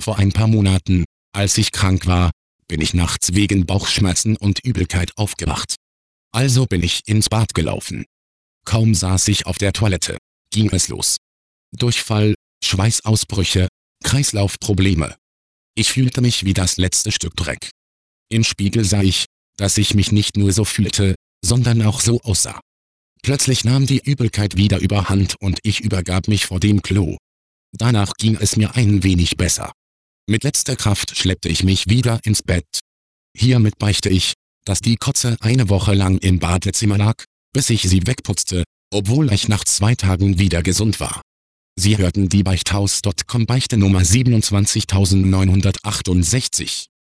Vor ein paar Monaten, als ich krank war, bin ich nachts wegen Bauchschmerzen und Übelkeit aufgewacht. Also bin ich ins Bad gelaufen. Kaum saß ich auf der Toilette, ging es los. Durchfall, Schweißausbrüche, Kreislaufprobleme. Ich fühlte mich wie das letzte Stück Dreck. Im Spiegel sah ich, dass ich mich nicht nur so fühlte, sondern auch so aussah. Plötzlich nahm die Übelkeit wieder überhand und ich übergab mich vor dem Klo. Danach ging es mir ein wenig besser. Mit letzter Kraft schleppte ich mich wieder ins Bett. Hiermit beichte ich, dass die Kotze eine Woche lang im Badezimmer lag, bis ich sie wegputzte, obwohl ich nach 2 Tagen wieder gesund war. Sie hörten die Beichthaus.com Beichte Nummer 27968.